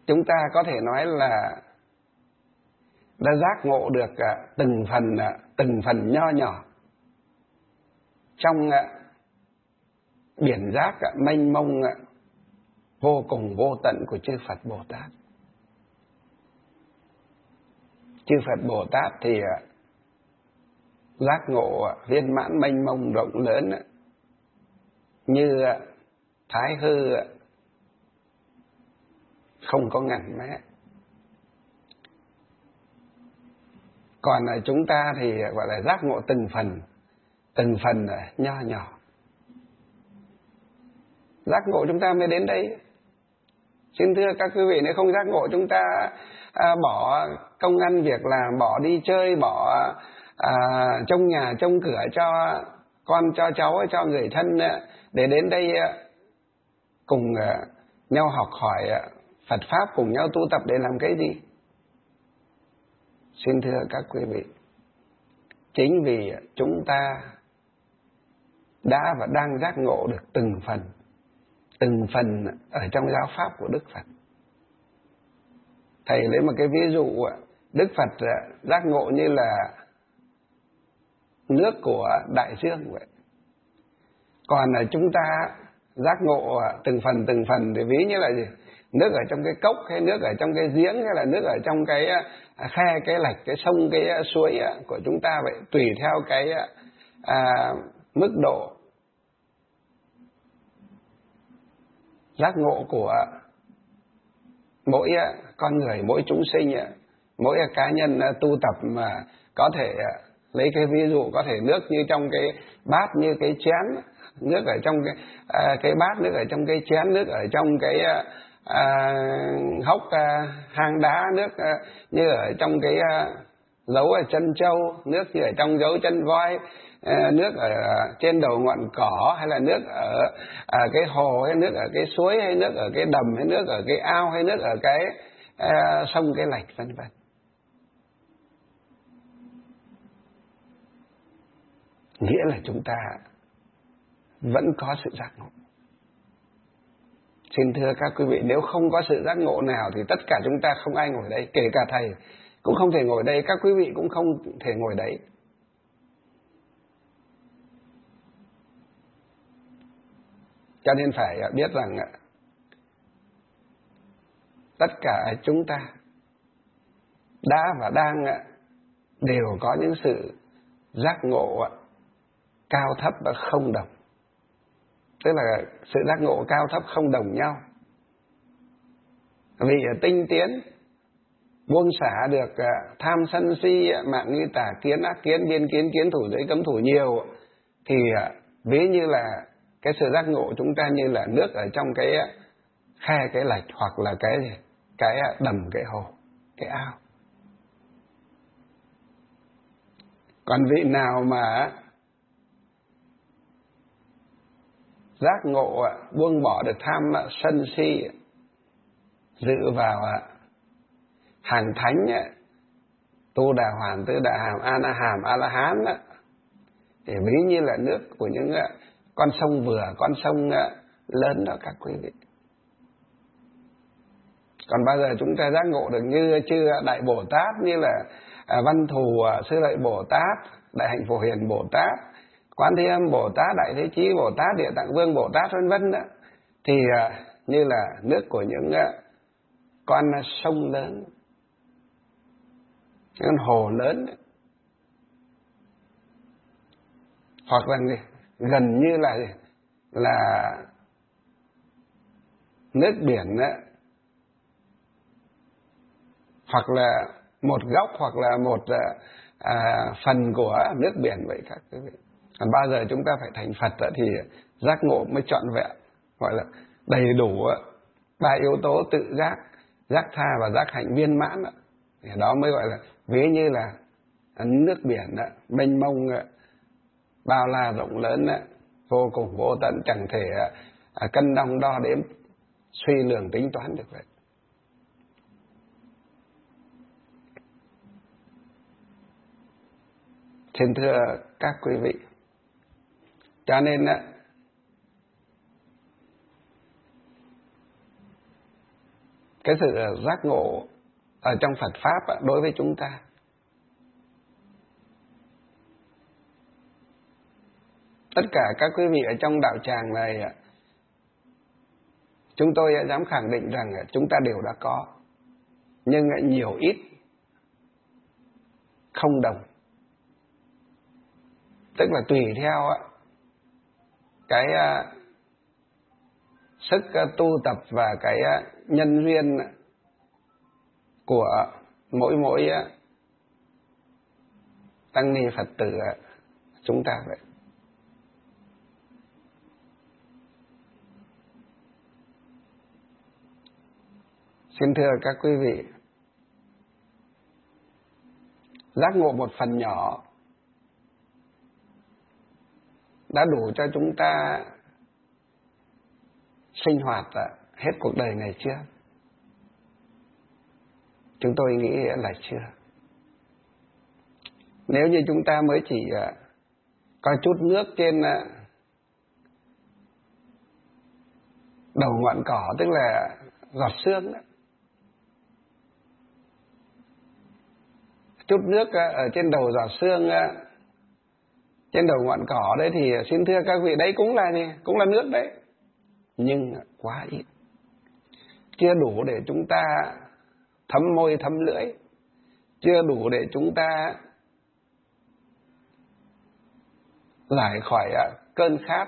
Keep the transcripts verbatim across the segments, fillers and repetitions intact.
chúng ta có thể nói là đã giác ngộ được từng phần từng phần nho nhỏ trong biển giác mênh mông vô cùng vô tận của chư Phật Bồ Tát. Chư Phật Bồ Tát thì giác ngộ viên mãn mênh mông rộng lớn như thái hư không có ngần mé. Còn chúng ta thì gọi là giác ngộ từng phần, từng phần nho nhỏ. Giác ngộ chúng ta mới đến đây. Xin thưa các quý vị, nếu không giác ngộ chúng ta à, bỏ công ăn việc làm, bỏ đi chơi, bỏ à, trông nhà trông cửa cho con, cho cháu, cho người thân để đến đây cùng nhau học hỏi Phật Pháp, cùng nhau tu tập để làm cái gì? Xin thưa các quý vị, chính vì chúng ta đã và đang giác ngộ được từng phần, từng phần ở trong giáo pháp của Đức Phật. Thầy lấy một cái ví dụ, Đức Phật giác ngộ như là nước của đại dương vậy. Còn chúng ta giác ngộ từng phần từng phần thì ví như là gì? Nước ở trong cái cốc, hay nước ở trong cái giếng, hay là nước ở trong cái khe, cái lạch, cái sông, cái suối của chúng ta vậy. Tùy theo cái à, mức độ giác ngộ của mỗi con người, mỗi chúng sinh, mỗi cá nhân tu tập mà có thể lấy cái ví dụ, có thể nước như trong cái bát như cái chén, nước ở trong cái à, cái bát, nước ở trong cái chén, nước ở trong cái à, hốc à, hang đá, nước à, như ở trong cái à, dấu ở chân trâu, nước như ở trong dấu chân voi, à, nước ở trên đầu ngọn cỏ, hay là nước ở à, cái hồ, hay nước ở cái suối, hay nước ở cái đầm, hay nước ở cái ao, hay nước ở cái à, sông, cái lạch, vân vân. Nghĩa là chúng ta vẫn có sự giác ngộ. Xin thưa các quý vị, nếu không có sự giác ngộ nào thì tất cả chúng ta không ai ngồi đây. Kể cả thầy cũng không thể ngồi đây, các quý vị cũng không thể ngồi đấy. Cho nên phải biết rằng tất cả chúng ta đã và đang đều có những sự giác ngộ cao thấp và không đồng. Tức là sự giác ngộ cao thấp không đồng nhau. Vì tinh tiến, buông xả được tham sân si, mạn nghi tà kiến, ác kiến, biên kiến, kiến thủ giới cấm thủ nhiều, thì ví như là cái sự giác ngộ chúng ta như là nước ở trong cái khe, cái lạch, hoặc là cái gì? Cái đầm, cái hồ, cái ao. Còn vị nào mà giác ngộ buông bỏ được tham sân si, dự vào hàng thánh, tu đà hoàn, tư đà hàm, a na hàm, a la hán, thì ví như là nước của những con sông vừa, con sông lớn đó các quý vị. Còn bao giờ chúng ta giác ngộ được như chư Đại Bồ Tát, như là Văn Thù Sư Lợi Bồ Tát, Đại Hạnh Phổ Hiền Bồ Tát, Quán Thế Âm Bồ Tát, Đại Thế Chí Bồ Tát, Địa Tạng Vương Bồ Tát, vân vân đó, thì như là nước của những con sông lớn, những con hồ lớn, hoặc là gần như là là nước biển đó, hoặc là một góc, hoặc là một à, phần của nước biển vậy các quý vị. Còn bao giờ chúng ta phải thành Phật đó, thì giác ngộ mới trọn vẹn, gọi là đầy đủ ba yếu tố tự giác, giác tha và giác hạnh viên mãn đó. Thì đó mới gọi là ví như là nước biển đó, mênh mông, bao la rộng lớn đó, vô cùng vô tận, chẳng thể à, cân đong đo đếm, suy lường tính toán được vậy. Xin thưa các quý vị, cho nên á, cái sự giác ngộ ở trong Phật Pháp đối với chúng ta. Tất cả các quý vị ở trong đạo tràng này, chúng tôi dám khẳng định rằng chúng ta đều đã có, nhưng nhiều ít không đồng. Tức là tùy theo cái sức tu tập và cái nhân duyên của mỗi mỗi tăng ni Phật tử chúng ta vậy. Xin thưa các quý vị, giác ngộ một phần nhỏ đã đủ cho chúng ta sinh hoạt hết cuộc đời này chưa? Chúng tôi nghĩ là chưa. Nếu như chúng ta mới chỉ có chút nước trên đầu ngọn cỏ, tức là giọt sương đó, chút nước ở trên đầu giọt sương, trên đầu ngọn cỏ đấy, thì xin thưa các vị, đấy cũng là gì? Cũng là nước đấy, nhưng quá ít, chưa đủ để chúng ta thấm môi thấm lưỡi, chưa đủ để chúng ta giải khỏi cơn khát.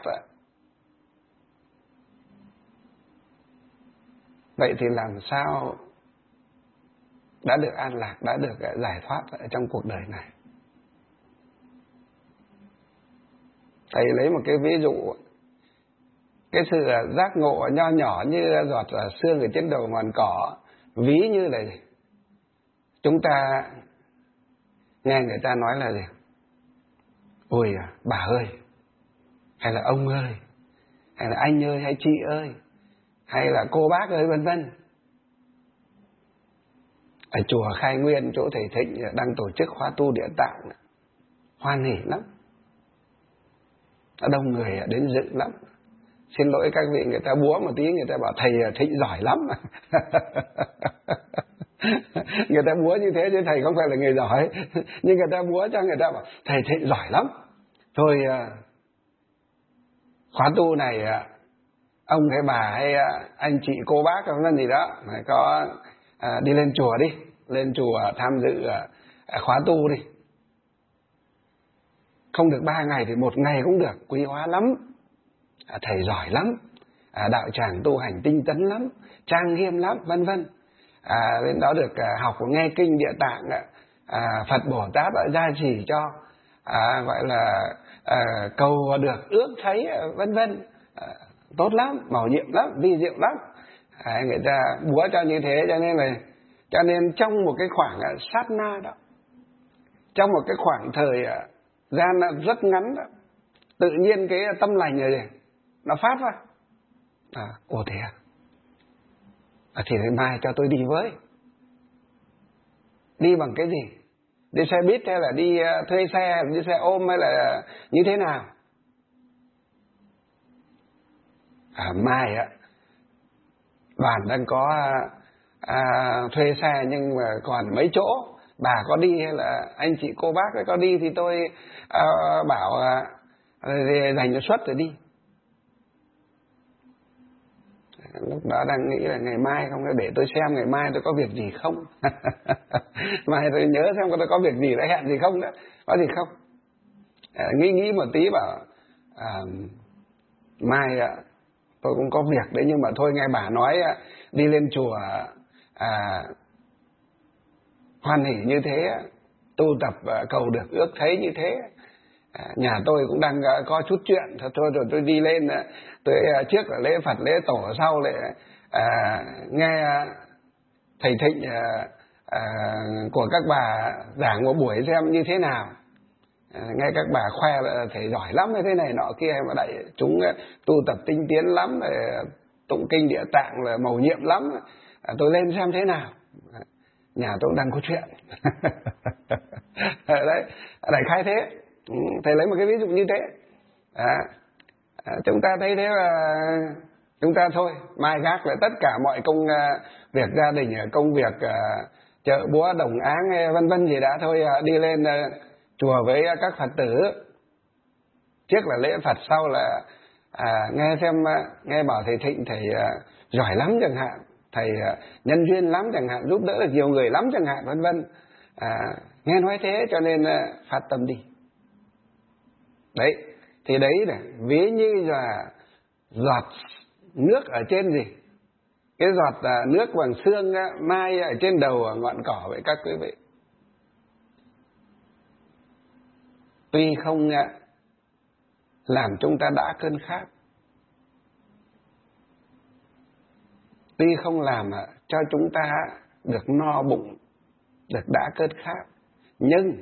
Vậy thì làm sao đã được an lạc, đã được giải thoát ở trong cuộc đời này? Thầy lấy một cái ví dụ, cái sự giác ngộ nho nhỏ như giọt sương ở trên đầu ngọn cỏ, ví như là gì? Chúng ta nghe người ta nói là gì? Ôi bà ơi, hay là ông ơi, hay là anh ơi, hay chị ơi, hay là cô bác ơi, vân vân. Ở chùa Khai Nguyên, chỗ thầy Thịnh đang tổ chức khóa tu Địa Tạng, hoan hỉ lắm, đông người đến dự lắm. Xin lỗi các vị, người ta búa một tí, người ta bảo thầy Thịnh giỏi lắm. Người ta búa như thế chứ thầy không phải là người giỏi, nhưng người ta búa cho người ta bảo thầy Thịnh giỏi lắm. Thôi khóa tu này ông hay bà hay anh chị cô bác không là gì đó, có à, đi lên chùa đi, lên chùa tham dự à, khóa tu đi. Không được ba ngày thì một ngày cũng được, quý hóa lắm. À, thầy giỏi lắm, à, đạo tràng tu hành tinh tấn lắm, trang nghiêm lắm, vân vân. À, bên đó được à, học nghe kinh Địa Tạng, à, Phật Bồ Tát đã gia trì cho, à, gọi là à, cầu được ước thấy, vân vân. À, tốt lắm, màu nhiệm lắm, vi diệu lắm. À, người ta búa cho như thế, cho nên là cho nên trong một cái khoảng sát na đó, trong một cái khoảng thời gian rất ngắn đó, tự nhiên cái tâm lành này nó phát ra. À, ồ thế à? À, thì mai cho tôi đi với. Đi bằng cái gì? Đi xe buýt hay là đi thuê xe, đi xe ôm hay là như thế nào? À, mai á, đoàn đang có à, thuê xe nhưng mà còn mấy chỗ, bà có đi hay là anh chị cô bác ấy có đi thì tôi à, bảo à, dành cho suất rồi đi. Lúc đó đang nghĩ là ngày mai không, để tôi xem ngày mai tôi có việc gì không. Mai tôi nhớ xem tôi có việc gì, đã hẹn gì không đó, có gì không. À, nghĩ nghĩ một tí bảo à, mai à, tôi cũng có việc đấy, nhưng mà thôi nghe bà nói đi lên chùa à, hoan hỉ như thế, tu tập à, cầu được ước thấy như thế, à, nhà tôi cũng đang à, có chút chuyện, thôi, thôi rồi tôi đi lên, tôi à, trước là lễ Phật lễ tổ, sau lại à, nghe à, thầy Thịnh à, à, của các bà giảng một buổi xem như thế nào. À, nghe các bà khoe là thầy giỏi lắm như thế này nọ kia, mà đại chúng tu tập tinh tiến lắm, tụng kinh Địa Tạng là mầu nhiệm lắm. À, tôi lên xem thế nào. Nhà tôi đang có chuyện. Đấy, đại khái thế. Thầy lấy một cái ví dụ như thế. À, chúng ta thấy thế là chúng ta thôi mai gác lại tất cả mọi công uh, việc gia đình, công việc uh, chợ búa đồng áng vân vân gì đã, thôi uh, đi lên uh, chùa với uh, các Phật tử. Trước là lễ Phật, sau là à, nghe xem uh, nghe bảo thầy Thịnh thầy uh, giỏi lắm chẳng hạn, thầy uh, nhân duyên lắm chẳng hạn, giúp đỡ được nhiều người lắm chẳng hạn, vân vân. À, nghe nói thế cho nên uh, phát tâm đi. Đấy, thì đấy này, ví như là giọt nước ở trên gì, cái giọt uh, nước bằng xương uh, mai ở trên đầu ngọn cỏ vậy các quý vị. Tuy không uh, làm chúng ta đã cơn khát, tuy không làm uh, cho chúng ta được no bụng, được đã cơn khát, nhưng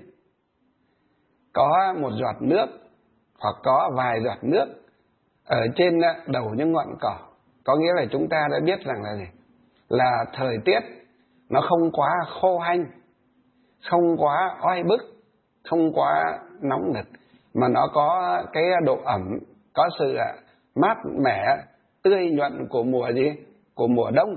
có một giọt nước hoặc có vài giọt nước ở trên đầu những ngọn cỏ, có nghĩa là chúng ta đã biết rằng là gì? Là thời tiết nó không quá khô hanh, không quá oi bức, không quá nóng nực, mà nó có cái độ ẩm, có sự mát mẻ, tươi nhuận của mùa gì? Của mùa đông,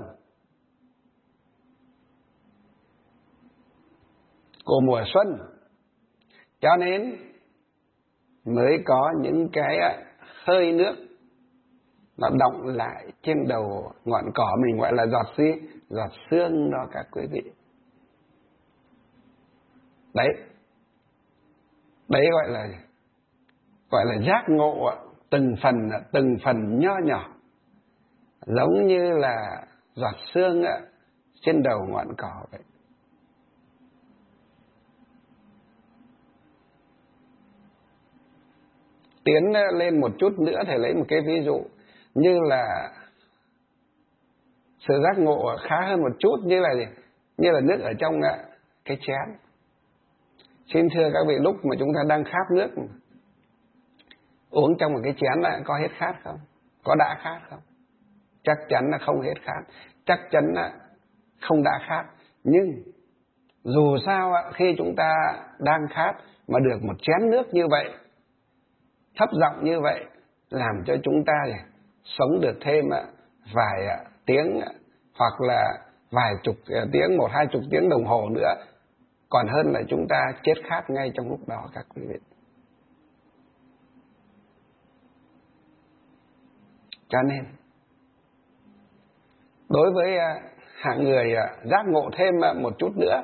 của mùa xuân. Cho nên mới có những cái hơi nước nó đọng lại trên đầu ngọn cỏ mình, gọi là giọt gì? Giọt sương đó các quý vị. Đấy, đấy gọi là gọi là giác ngộ từng phần từng phần nho nhỏ, giống như là giọt sương trên đầu ngọn cỏ vậy. Tiến lên một chút nữa thầy lấy một cái ví dụ như là sự giác ngộ khá hơn một chút, như là gì? Như là nước ở trong cái chén. Xin thưa các vị, lúc mà chúng ta đang khát nước, uống trong một cái chén là có hết khát không? Có đã khát không? Chắc chắn là không hết khát, chắc chắn là không đã khát. Nhưng dù sao khi chúng ta đang khát mà được một chén nước như vậy, thấp giọng như vậy, làm cho chúng ta sống được thêm vài tiếng hoặc là vài chục tiếng, một hai chục tiếng đồng hồ nữa, còn hơn là chúng ta chết khát ngay trong lúc đó các quý vị. Cho nên đối với hạng người giác ngộ thêm một chút nữa,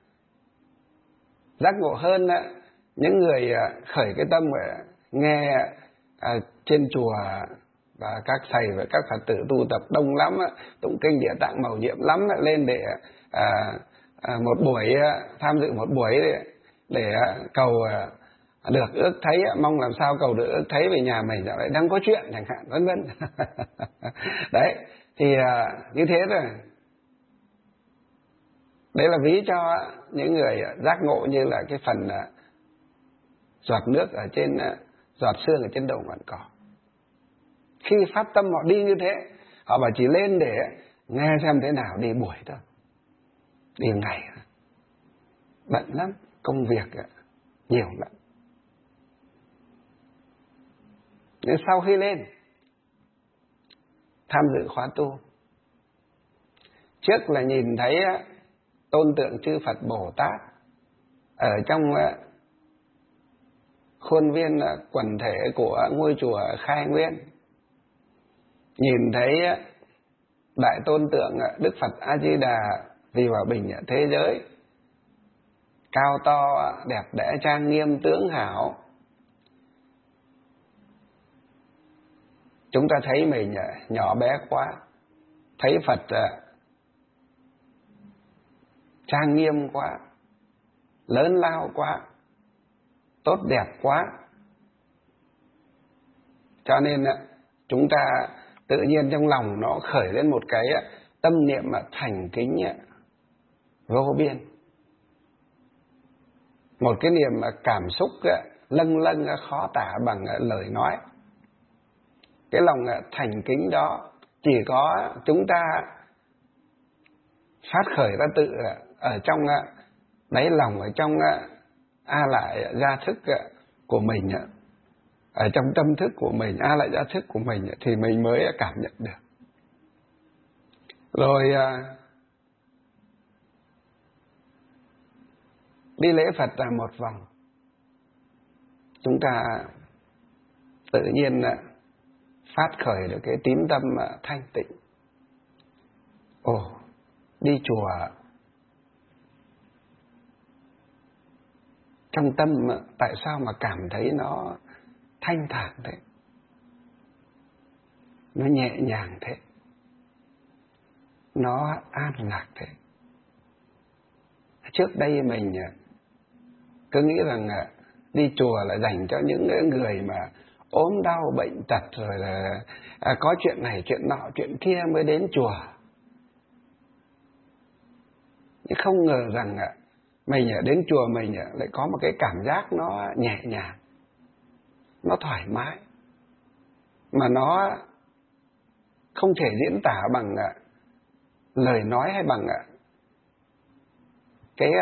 giác ngộ hơn những người khởi cái tâm nghe à, trên chùa và các thầy và các Phật tử tu tập đông lắm, tụng kinh Địa Tạng mầu nhiệm lắm, lên để à, à, một buổi tham dự một buổi để, để cầu được ước thấy, mong làm sao cầu được ước thấy về nhà mình dạo này đang có chuyện chẳng hạn, vân vân. Đấy thì à, như thế rồi, đấy là ví cho những người giác ngộ như là cái phần à, giọt nước ở trên, giọt sương ở trên đầu ngọn cỏ. Khi phát tâm họ đi như thế, họ bảo chỉ lên để nghe xem thế nào, đi buổi thôi, đi ngày, bận lắm, công việc nhiều lắm. Nhưng sau khi lên tham dự khóa tu, trước là nhìn thấy tôn tượng chư Phật Bồ Tát ở trong khuôn viên quần thể của ngôi chùa Khai Nguyên, nhìn thấy đại tôn tượng Đức Phật A Di Đà vì hòa bình thế giới, cao to đẹp đẽ trang nghiêm tướng hảo, chúng ta thấy mình nhỏ bé quá, thấy Phật trang nghiêm quá, lớn lao quá, tốt đẹp quá, cho nên chúng ta tự nhiên trong lòng nó khởi lên một cái tâm niệm mà thành kính vô biên, một cái niềm cảm xúc lâng lâng khó tả bằng lời nói. Cái lòng thành kính đó chỉ có chúng ta phát khởi ra tự ở trong đáy lòng, ở trong a lại gia thức của mình, ở trong tâm thức của mình, a lại gia thức của mình thì mình mới cảm nhận được. Rồi đi lễ Phật là một vòng, chúng ta tự nhiên phát khởi được cái tín tâm thanh tịnh. Ồ, đi chùa trong tâm tại sao mà cảm thấy nó thanh thản thế, nó nhẹ nhàng thế, nó an lạc thế. Trước đây mình cứ nghĩ rằng đi chùa là dành cho những người mà ốm đau bệnh tật, rồi là à, có chuyện này chuyện nọ chuyện kia mới đến chùa. Nhưng không ngờ rằng mình đến chùa mình lại có một cái cảm giác nó nhẹ nhàng, nó thoải mái, mà nó không thể diễn tả bằng lời nói hay bằng cái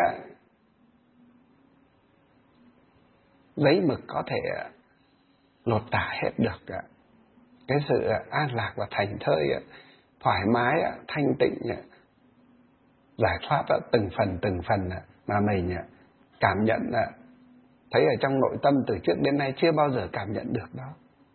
giấy mực có thể lột tả hết được cái sự an lạc và thành thơi, thoải mái, thanh tịnh, giải thoát từng phần từng phần mà mình cảm nhận, thấy ở trong nội tâm từ trước đến nay chưa bao giờ cảm nhận được đó.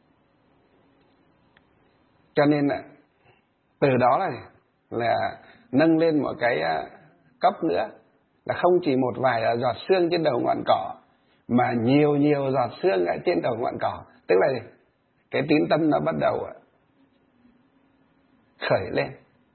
Cho nên từ đó là, là nâng lên một cái cấp nữa, là không chỉ một vài giọt sương trên đầu ngọn cỏ, mà nhiều nhiều giọt sương ở trên đầu ngọn cỏ. Tức là cái tín tâm nó bắt đầu khởi lên.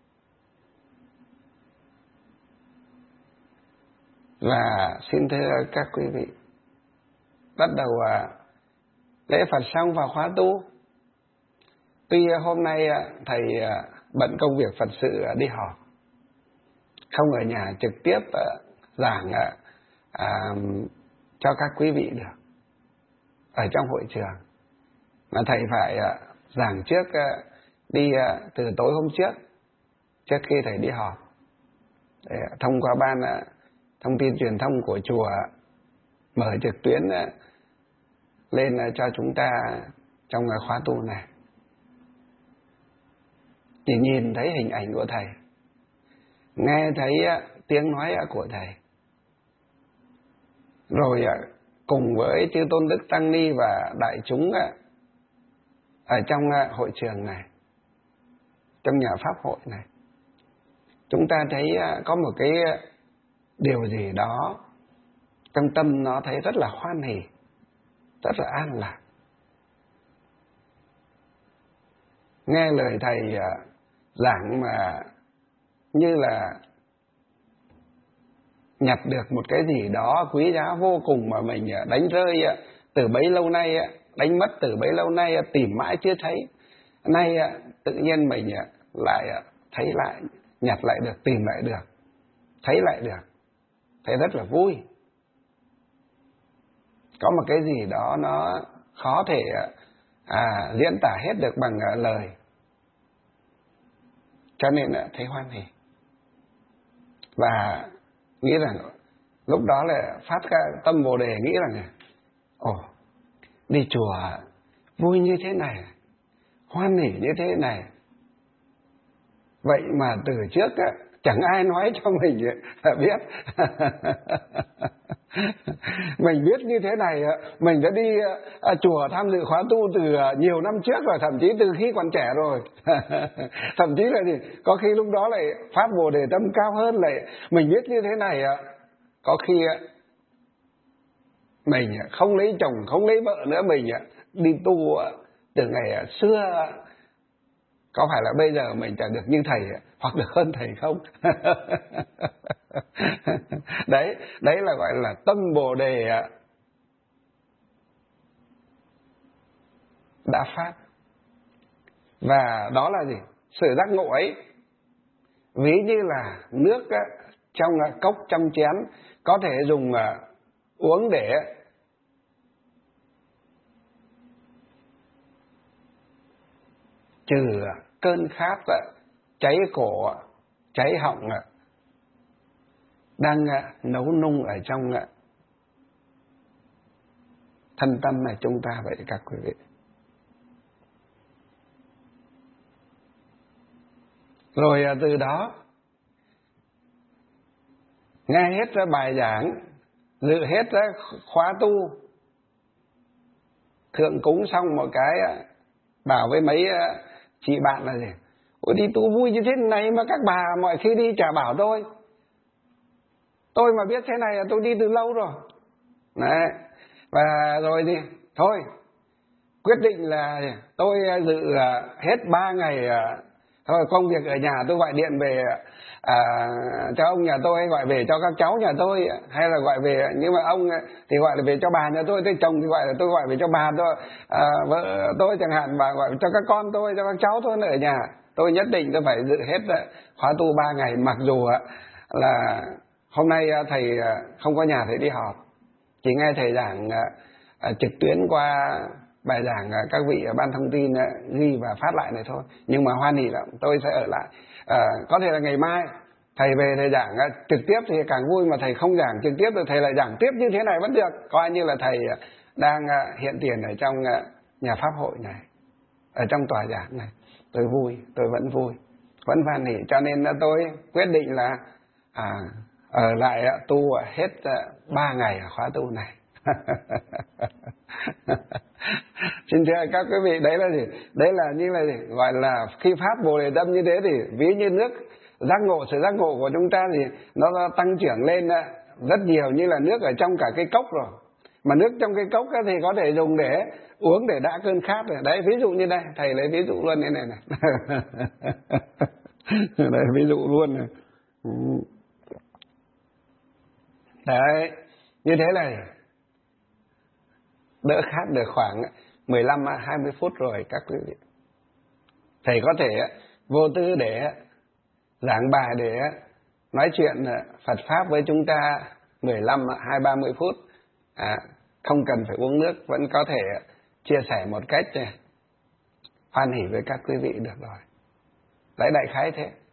Và xin thưa các quý vị, bắt đầu lễ Phật xong vào khóa tu. Tuy hôm nay thầy bận công việc Phật sự đi họp, không ở nhà trực tiếp giảng à, cho các quý vị được ở trong hội trường, mà thầy phải giảng trước, đi từ tối hôm trước, trước khi thầy đi họp, để thông qua ban thông tin truyền thông của chùa mở trực tuyến lên cho chúng ta trong khóa tu này. Chỉ nhìn thấy hình ảnh của thầy, nghe thấy tiếng nói của thầy, rồi cùng với chư tôn đức tăng ni và đại chúng ở trong hội trường này, trong nhà pháp hội này, chúng ta thấy có một cái điều gì đó trong tâm nó thấy rất là hoan hỉ, rất là an lạc. Nghe lời thầy giảng mà như là nhặt được một cái gì đó quý giá vô cùng mà mình đánh rơi từ bấy lâu nay, đánh mất từ bấy lâu nay, tìm mãi chưa thấy. Nay tự nhiên mình lại thấy lại, nhặt lại được, tìm lại được, thấy lại được, thấy rất là vui. Có một cái gì đó nó khó thể à, diễn tả hết được bằng lời, cho nên thấy hoan hỉ. Và nghĩ rằng lúc đó là phát ra tâm Bồ Đề, nghĩ rằng ồ, đi chùa vui như thế này, hoan hỉ như thế này, vậy mà từ trước á, chẳng ai nói cho mình biết. Mình biết như thế này, mình đã đi chùa tham dự khóa tu từ nhiều năm trước rồi, thậm chí từ khi còn trẻ rồi. Thậm chí là gì, có khi lúc đó lại phát Bồ Đề tâm cao hơn, lại mình biết như thế này, có khi mình không lấy chồng, không lấy vợ nữa, mình đi tu từ ngày xưa, có phải là bây giờ mình chẳng được như thầy hoặc được hơn thầy không? Đấy, đấy là gọi là tâm Bồ Đề đã phát. Và đó là gì? Sự giác ngộ ấy ví như là nước trong cốc trong chén, có thể dùng uống để trừ cơn khát, cháy cổ, cháy họng đang nấu nung ở trong thân tâm này chúng ta vậy các quý vị. Rồi từ đó nghe hết ra bài giảng, dự hết ra khóa tu, thượng cúng xong một cái bảo với mấy chị bạn là gì: ôi đi tu vui như thế này mà các bà mọi khi đi chả bảo tôi. Tôi mà biết thế này là tôi đi từ lâu rồi. Đấy. Và rồi thì thôi quyết định là tôi dự hết ba ngày thôi, công việc ở nhà tôi gọi điện về à, cho ông nhà tôi, hay gọi về cho các cháu nhà tôi, hay là gọi về, nhưng mà ông thì gọi là về cho bà nhà tôi, thế chồng thì gọi là tôi gọi về cho bà tôi, à, vợ tôi chẳng hạn, bà gọi cho các con tôi, cho các cháu tôi ở nhà. Tôi nhất định tôi phải dự hết khóa tu ba ngày, mặc dù là hôm nay thầy không có nhà thầy đi họp, chỉ nghe thầy giảng trực tuyến qua bài giảng các vị ở ban thông tin ghi và phát lại này thôi. Nhưng mà hoan hỉ lắm, tôi sẽ ở lại. À, có thể là ngày mai thầy về thầy giảng trực tiếp thì càng vui, mà thầy không giảng trực tiếp thì thầy lại giảng tiếp như thế này vẫn được, coi như là thầy đang hiện tiền ở trong nhà pháp hội này, ở trong tòa giảng này. Tôi vui, tôi vẫn vui, vẫn hoan hỉ. Cho nên tôi quyết định là à, ở lại tu hết ba ngày ở khóa tu này. Xin thưa các quý vị, đấy là gì? Đấy là như là gì? Gọi là khi phát Bồ Đề Tâm như thế thì ví như nước giác ngộ, sự giác ngộ của chúng ta thì nó tăng trưởng lên rất nhiều, như là nước ở trong cả cái cốc rồi. Mà nước trong cái cốc thì có thể dùng để uống để đã cơn khát rồi. Đấy, ví dụ như đây, thầy lấy ví dụ luôn như này này. Đây, ví dụ luôn này. Đấy, như thế này đỡ khát được khoảng mười lăm đến hai mươi phút rồi các quý vị. Thầy có thể vô tư để giảng bài, để nói chuyện Phật Pháp với chúng ta mười lăm, hai ba mươi phút. À, không cần phải uống nước, vẫn có thể chia sẻ một cách hoan hỉ với các quý vị được rồi. Đấy, đại khái thế.